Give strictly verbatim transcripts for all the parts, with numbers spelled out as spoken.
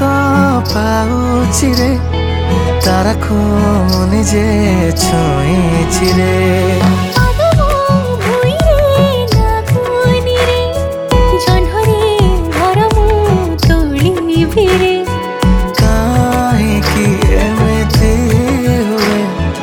ତ ପାଉଛି ରେ ତାରାକୁ ମୁଁ ନିଜେ ଛୁଇଁଛି ରେ। କାହିଁକି ଏମିତି ହୁଏ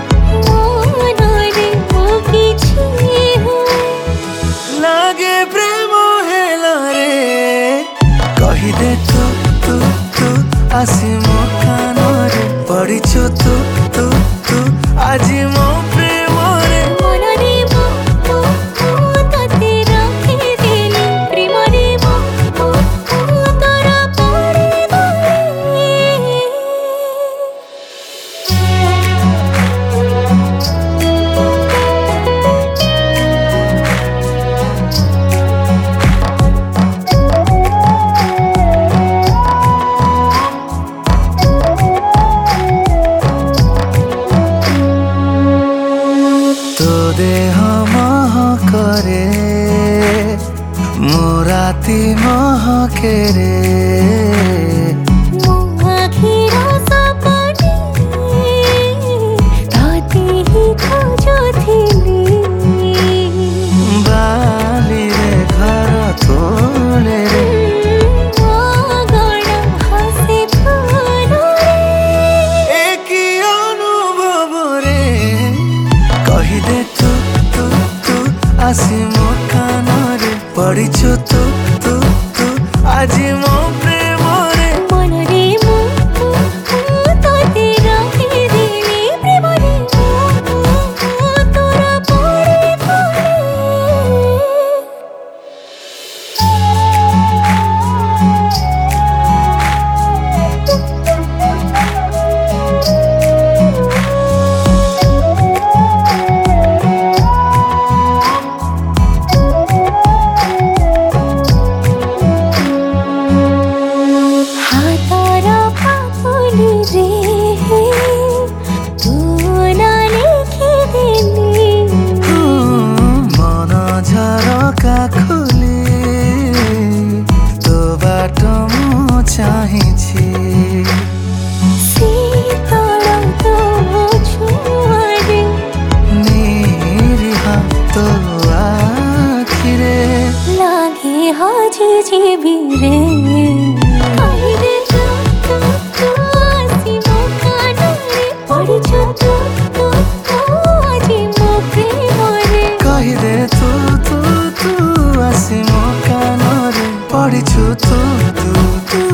ଲାଗେ ପ୍ରେମ ହେଲା ରେ। କହିଦେ ତୁ ତୁ ତୁ ଆସି ମୋ କାନରେ ପଡ଼ିଛୁ ତୁ ତୁ ତୁ ଆଜି ମୋ ପ୍ରେମରେ। ତୋ ଦେହ ମହକରେ ମୋ ରାତି ମହକେରେ। ବାଲିରେ ଘର ତୋଳେ ରେ ଏକି ଅନୁଭବରେ। କହିଦେ ତୁ ତୁ ତୁ ଆସି ମୋ କାନରେ ପଡ଼ିଛୁ ତୁ ତୁ ତୁ ଆଜି ମୋ ପ୍ରେମରେ। ଚାହିଁଛି ନିରୀହ ତୋ ଆଖିରେ ଲାଗେ ହଜି ଯିବି ରେ। କହିଦେ ତୁ ତୁ ତୁ ଆସି ମୋ କାନରେ ପଡ଼ିଛୁ ତୁ ତୁ ତୁ ଆଜି ମୋ ପ୍ରେମରେ। କହିଦେ ତୁ ତୁ ତୁ ଆସି ମୋ କାନରେ ପଡ଼ିଛୁ ତୁ ତୁ ତୁ